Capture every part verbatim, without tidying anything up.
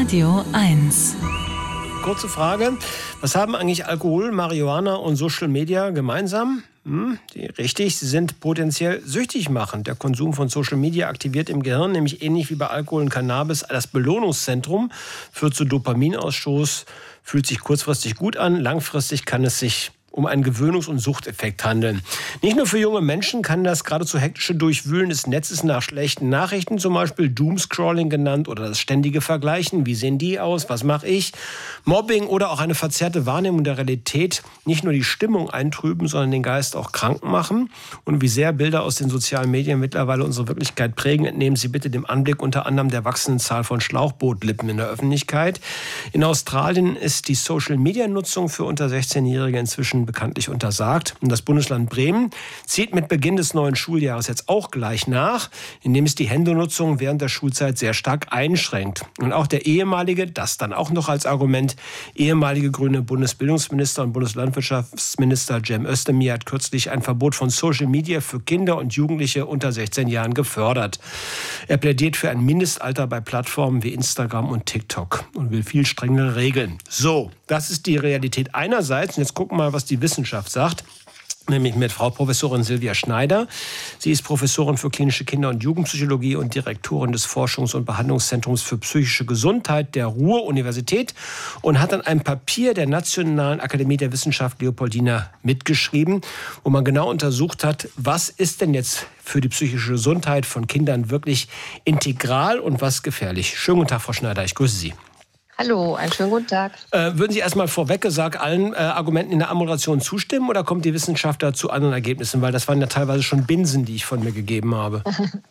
Radio eins. Kurze Frage. Was haben eigentlich Alkohol, Marihuana und Social Media gemeinsam? Hm, die, richtig, sie sind potenziell süchtig machend. Der Konsum von Social Media aktiviert im Gehirn nämlich ähnlich wie bei Alkohol und Cannabis das Belohnungszentrum, führt zu Dopaminausstoß, fühlt sich kurzfristig gut an, langfristig kann es sich um einen Gewöhnungs- und Suchteffekt handeln. Nicht nur für junge Menschen kann das geradezu hektische Durchwühlen des Netzes nach schlechten Nachrichten, zum Beispiel Doomscrolling genannt, oder das ständige Vergleichen, wie sehen die aus, was mache ich, Mobbing oder auch eine verzerrte Wahrnehmung der Realität, nicht nur die Stimmung eintrüben, sondern den Geist auch krank machen. Und wie sehr Bilder aus den sozialen Medien mittlerweile unsere Wirklichkeit prägen, entnehmen Sie bitte dem Anblick unter anderem der wachsenden Zahl von Schlauchbootlippen in der Öffentlichkeit. In Australien ist die Social-Media-Nutzung für unter sechzehnjährige inzwischen bekanntlich untersagt. Und das Bundesland Bremen zieht mit Beginn des neuen Schuljahres jetzt auch gleich nach, indem es die Handynutzung während der Schulzeit sehr stark einschränkt. Und auch der ehemalige, das dann auch noch als Argument, ehemalige grüne Bundesbildungsminister und Bundeslandwirtschaftsminister Cem Özdemir hat kürzlich ein Verbot von Social Media für Kinder und Jugendliche unter sechzehn Jahren gefördert. Er plädiert für ein Mindestalter bei Plattformen wie Instagram und TikTok und will viel strengere Regeln. So, das ist die Realität einerseits. Und jetzt gucken wir mal, was die Wissenschaft sagt, nämlich mit Frau Professorin Silvia Schneider. Sie ist Professorin für klinische Kinder- und Jugendpsychologie und Direktorin des Forschungs- und Behandlungszentrums für psychische Gesundheit der Ruhr-Universität und hat an einem Papier der Nationalen Akademie der Wissenschaft Leopoldina mitgeschrieben, wo man genau untersucht hat, was ist denn jetzt für die psychische Gesundheit von Kindern wirklich integral und was gefährlich. Schönen guten Tag, Frau Schneider, ich grüße Sie. Hallo, einen schönen guten Tag. Äh, würden Sie erstmal vorweg gesagt allen äh, Argumenten in der Ammoderation zustimmen oder kommt die Wissenschaft da zu anderen Ergebnissen? Weil das waren ja teilweise schon Binsen, die ich von mir gegeben habe.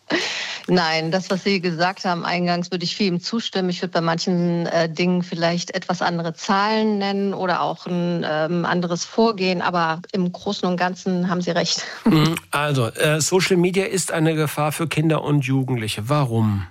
Nein, das, was Sie gesagt haben eingangs, würde ich vielem zustimmen. Ich würde bei manchen äh, Dingen vielleicht etwas andere Zahlen nennen oder auch ein ähm, anderes Vorgehen. Aber im Großen und Ganzen haben Sie recht. Also, äh, Social Media ist eine Gefahr für Kinder und Jugendliche. Warum?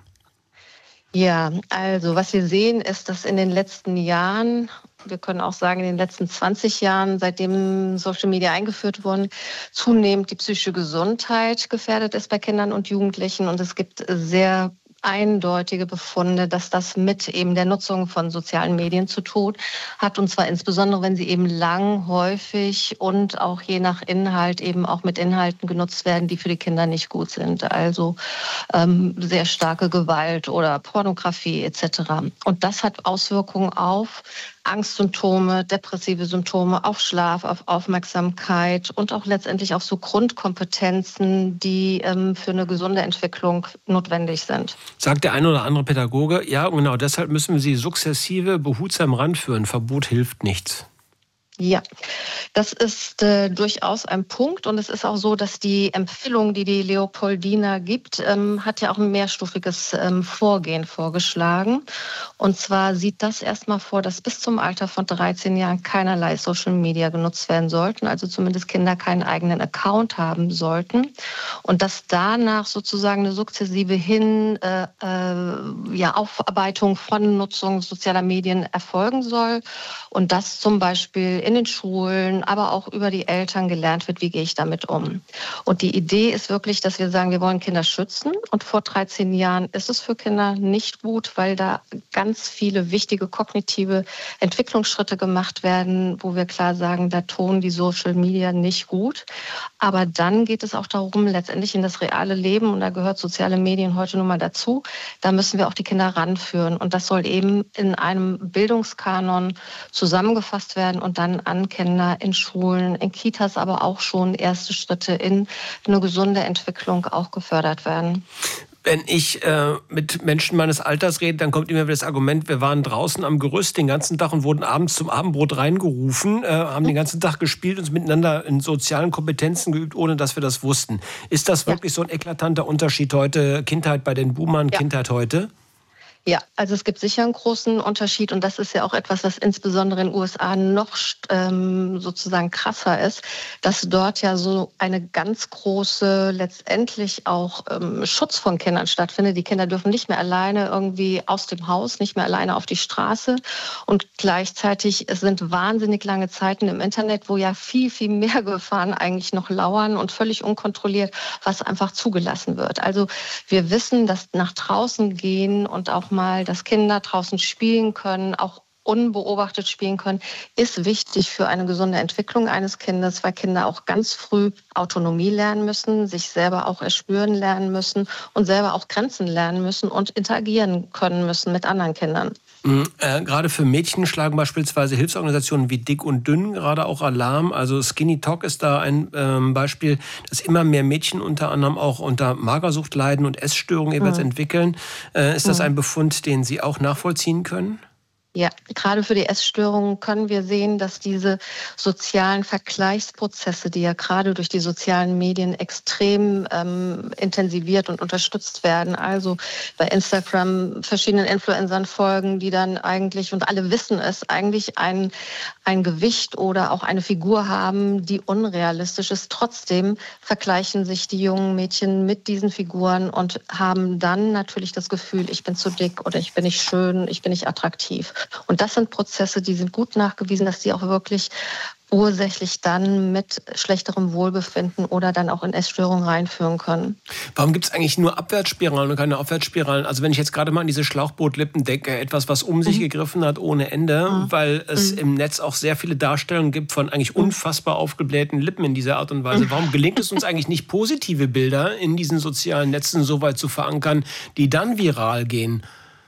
Ja, also was wir sehen ist, dass in den letzten Jahren, wir können auch sagen in den letzten zwanzig Jahren, seitdem Social Media eingeführt wurden, zunehmend die psychische Gesundheit gefährdet ist bei Kindern und Jugendlichen. Und es gibt sehr eindeutige Befunde, dass das mit eben der Nutzung von sozialen Medien zu tun hat. Und zwar insbesondere, wenn sie eben lang, häufig und auch je nach Inhalt eben auch mit Inhalten genutzt werden, die für die Kinder nicht gut sind. Also ähm, sehr starke Gewalt oder Pornografie et cetera. Und das hat Auswirkungen auf Angstsymptome, depressive Symptome, auf Schlaf, auf Aufmerksamkeit und auch letztendlich auf so Grundkompetenzen, die ähm, für eine gesunde Entwicklung notwendig sind. Sagt der eine oder andere Pädagoge, ja, genau deshalb müssen wir sie sukzessive behutsam ranführen. Verbot hilft nichts. Ja, das ist äh, durchaus ein Punkt und es ist auch so, dass die Empfehlung, die die Leopoldina gibt, ähm, hat ja auch ein mehrstufiges ähm, Vorgehen vorgeschlagen. Und zwar sieht das erstmal vor, dass bis zum Alter von dreizehn Jahren keinerlei Social Media genutzt werden sollten, also zumindest Kinder keinen eigenen Account haben sollten und dass danach sozusagen eine sukzessive Hin, äh, äh, ja, Aufarbeitung von Nutzung sozialer Medien erfolgen soll und das zum Beispiel in den Schulen, aber auch über die Eltern gelernt wird, wie gehe ich damit um. Und die Idee ist wirklich, dass wir sagen, wir wollen Kinder schützen. Und vor dreizehn Jahren ist es für Kinder nicht gut, weil da ganz viele wichtige kognitive Entwicklungsschritte gemacht werden, wo wir klar sagen, da tun die Social Media nicht gut. Aber dann geht es auch darum, letztendlich in das reale Leben, und da gehört soziale Medien heute nun mal dazu, da müssen wir auch die Kinder ranführen. Und das soll eben in einem Bildungskanon zusammengefasst werden und dann an Kinder in Schulen, in Kitas, aber auch schon erste Schritte in eine gesunde Entwicklung auch gefördert werden. Wenn ich äh, mit Menschen meines Alters rede, dann kommt immer wieder das Argument, wir waren draußen am Gerüst den ganzen Tag und wurden abends zum Abendbrot reingerufen, äh, haben den ganzen Tag gespielt, uns miteinander in sozialen Kompetenzen geübt, ohne dass wir das wussten. Ist das wirklich ja. so ein eklatanter Unterschied heute, Kindheit bei den Boomern, ja. Kindheit heute? Ja, also es gibt sicher einen großen Unterschied und das ist ja auch etwas, was insbesondere in den U S A noch ähm, sozusagen krasser ist, dass dort ja so eine ganz große letztendlich auch ähm, Schutz von Kindern stattfindet. Die Kinder dürfen nicht mehr alleine irgendwie aus dem Haus, nicht mehr alleine auf die Straße und gleichzeitig es sind wahnsinnig lange Zeiten im Internet, wo ja viel, viel mehr Gefahren eigentlich noch lauern und völlig unkontrolliert, was einfach zugelassen wird. Also wir wissen, dass nach draußen gehen und auch nochmal, dass Kinder draußen spielen können, auch unbeobachtet spielen können, ist wichtig für eine gesunde Entwicklung eines Kindes, weil Kinder auch ganz früh Autonomie lernen müssen, sich selber auch erspüren lernen müssen und selber auch Grenzen lernen müssen und interagieren können müssen mit anderen Kindern. Mhm. Äh, gerade für Mädchen schlagen beispielsweise Hilfsorganisationen wie Dick und Dünn gerade auch Alarm. Also Skinny Talk ist da ein ähm, Beispiel, dass immer mehr Mädchen unter anderem auch unter Magersucht leiden und Essstörungen jeweils mhm. entwickeln. Äh, ist das mhm. ein Befund, den Sie auch nachvollziehen können? Ja, gerade für die Essstörungen können wir sehen, dass diese sozialen Vergleichsprozesse, die ja gerade durch die sozialen Medien extrem ähm, intensiviert und unterstützt werden, also bei Instagram verschiedenen Influencern folgen, die dann eigentlich, und alle wissen es, eigentlich ein, ein Gewicht oder auch eine Figur haben, die unrealistisch ist. Trotzdem vergleichen sich die jungen Mädchen mit diesen Figuren und haben dann natürlich das Gefühl, ich bin zu dick oder ich bin nicht schön, ich bin nicht attraktiv. Und das sind Prozesse, die sind gut nachgewiesen, dass die auch wirklich ursächlich dann mit schlechterem Wohlbefinden oder dann auch in Essstörungen reinführen können. Warum gibt es eigentlich nur Abwärtsspiralen und keine Aufwärtsspiralen? Also wenn ich jetzt gerade mal an diese Schlauchbootlippen denke, etwas, was um sich mhm. gegriffen hat ohne Ende, mhm. weil es mhm. im Netz auch sehr viele Darstellungen gibt von eigentlich unfassbar aufgeblähten Lippen in dieser Art und Weise. Warum gelingt es uns eigentlich nicht, positive Bilder in diesen sozialen Netzen so weit zu verankern, die dann viral gehen?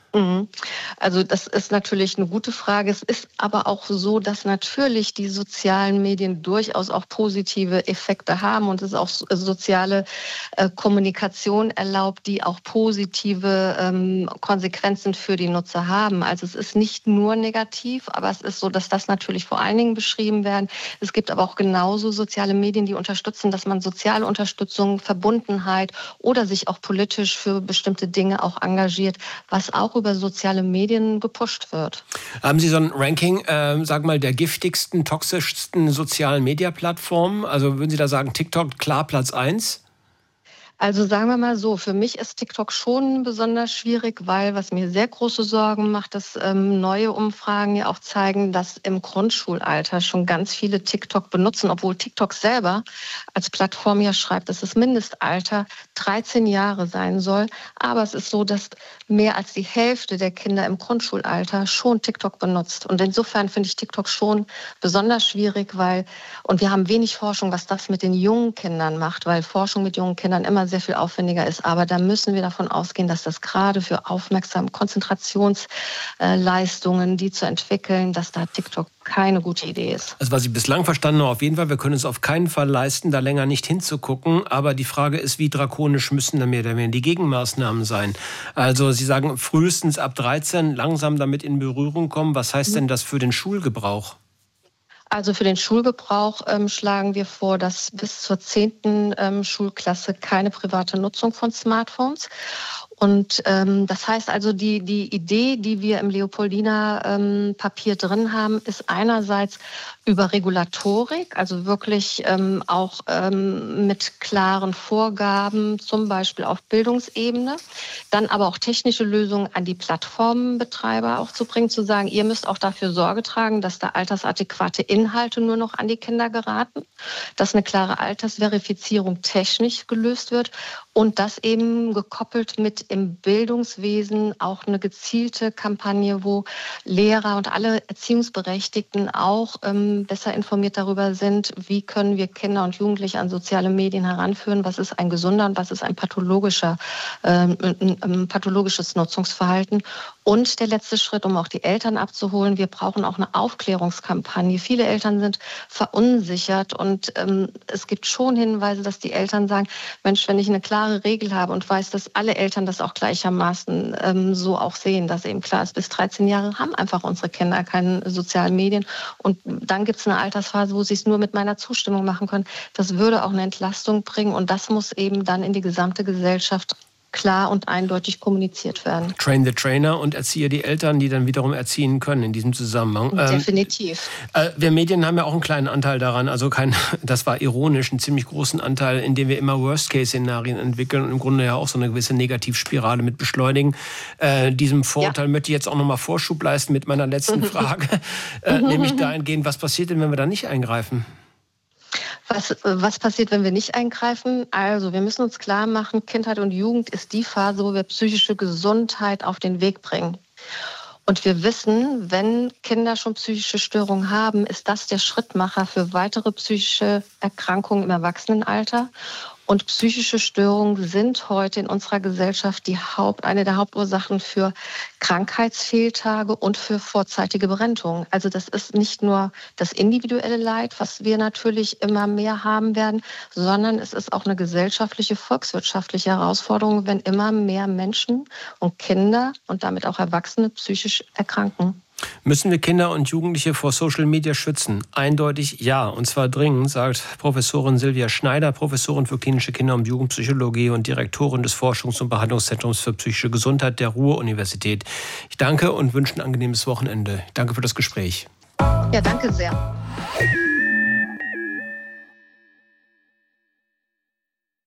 Also das ist natürlich eine gute Frage. Es ist aber auch so, dass natürlich die sozialen Medien durchaus auch positive Effekte haben und es auch soziale äh, Kommunikation erlaubt, die auch positive ähm, Konsequenzen für die Nutzer haben. Also es ist nicht nur negativ, aber es ist so, dass das natürlich vor allen Dingen beschrieben werden. Es gibt aber auch genauso soziale Medien, die unterstützen, dass man soziale Unterstützung, Verbundenheit oder sich auch politisch für bestimmte Dinge auch engagiert, was auch über soziale Medien gepusht wird. Haben Sie so ein Ranking, äh, sag mal, der giftigsten, toxischsten sozialen Media-Plattformen? Also würden Sie da sagen, TikTok klar Platz eins? Also sagen wir mal so, für mich ist TikTok schon besonders schwierig, weil was mir sehr große Sorgen macht, dass ähm, neue Umfragen ja auch zeigen, dass im Grundschulalter schon ganz viele TikTok benutzen, obwohl TikTok selber als Plattform ja schreibt, dass das Mindestalter dreizehn Jahre sein soll. Aber es ist so, dass mehr als die Hälfte der Kinder im Grundschulalter schon TikTok benutzt. Und insofern finde ich TikTok schon besonders schwierig, weil, und wir haben wenig Forschung, was das mit den jungen Kindern macht, weil Forschung mit jungen Kindern immer sehr viel aufwendiger ist. Aber da müssen wir davon ausgehen, dass das gerade für Aufmerksam Konzentrationsleistungen, die zu entwickeln, dass da TikTok keine gute Idee ist. Also was ich bislang verstanden habe, auf jeden Fall, wir können es auf keinen Fall leisten, da länger nicht hinzugucken. Aber die Frage ist, wie drakonisch müssen da mehr oder weniger die Gegenmaßnahmen sein? Also Sie sagen, frühestens ab dreizehn langsam damit in Berührung kommen. Was heißt denn das für den Schulgebrauch? Also für den Schulgebrauch ähm, schlagen wir vor, dass bis zur zehnten Ähm, Schulklasse keine private Nutzung von Smartphones. Und ähm, das heißt also, die, die Idee, die wir im Leopoldiner ähm, Papier drin haben, ist einerseits über Regulatorik, also wirklich ähm, auch ähm, mit klaren Vorgaben, zum Beispiel auf Bildungsebene, dann aber auch technische Lösungen an die Plattformenbetreiber auch zu bringen, zu sagen, ihr müsst auch dafür Sorge tragen, dass da altersadäquate Inhalte nur noch an die Kinder geraten, dass eine klare Altersverifizierung technisch gelöst wird und das eben gekoppelt mit im Bildungswesen auch eine gezielte Kampagne, wo Lehrer und alle Erziehungsberechtigten auch ähm, besser informiert darüber sind, wie können wir Kinder und Jugendliche an soziale Medien heranführen, was ist ein gesunder und was ist ein pathologischer, ähm, ein, ein pathologisches Nutzungsverhalten. Und der letzte Schritt, um auch die Eltern abzuholen, wir brauchen auch eine Aufklärungskampagne. Viele Eltern sind verunsichert und ähm, es gibt schon Hinweise, dass die Eltern sagen, Mensch, wenn ich eine klare Regel habe und weiß, dass alle Eltern das auch gleichermaßen ähm, so auch sehen, dass eben klar ist, bis dreizehn Jahre haben einfach unsere Kinder keine sozialen Medien und dann gibt es eine Altersphase, wo sie es nur mit meiner Zustimmung machen können. Das würde auch eine Entlastung bringen und das muss eben dann in die gesamte Gesellschaft klar und eindeutig kommuniziert werden. Train the Trainer und erziehe die Eltern, die dann wiederum erziehen können in diesem Zusammenhang. Definitiv. Ähm, wir Medien haben ja auch einen kleinen Anteil daran, also kein, das war ironisch, einen ziemlich großen Anteil, in dem wir immer Worst-Case-Szenarien entwickeln und im Grunde ja auch so eine gewisse Negativspirale mit beschleunigen. Äh, diesem Vorurteil ja. möchte ich jetzt auch nochmal Vorschub leisten mit meiner letzten Frage, äh, nämlich dahingehend, was passiert denn, wenn wir da nicht eingreifen? Was, was passiert, wenn wir nicht eingreifen? Also wir müssen uns klar machen, Kindheit und Jugend ist die Phase, wo wir psychische Gesundheit auf den Weg bringen. Und wir wissen, wenn Kinder schon psychische Störungen haben, ist das der Schrittmacher für weitere psychische Erkrankungen im Erwachsenenalter. Und psychische Störungen sind heute in unserer Gesellschaft die Haupt, eine der Hauptursachen für Krankheitsfehltage und für vorzeitige Berentung. Also das ist nicht nur das individuelle Leid, was wir natürlich immer mehr haben werden, sondern es ist auch eine gesellschaftliche, volkswirtschaftliche Herausforderung, wenn immer mehr Menschen und Kinder und damit auch Erwachsene psychisch erkranken. Müssen wir Kinder und Jugendliche vor Social Media schützen? Eindeutig ja, und zwar dringend, sagt Professorin Silvia Schneider, Professorin für klinische Kinder- und Jugendpsychologie und Direktorin des Forschungs- und Behandlungszentrums für psychische Gesundheit der Ruhr-Universität. Ich danke und wünsche ein angenehmes Wochenende. Danke für das Gespräch. Ja, danke sehr.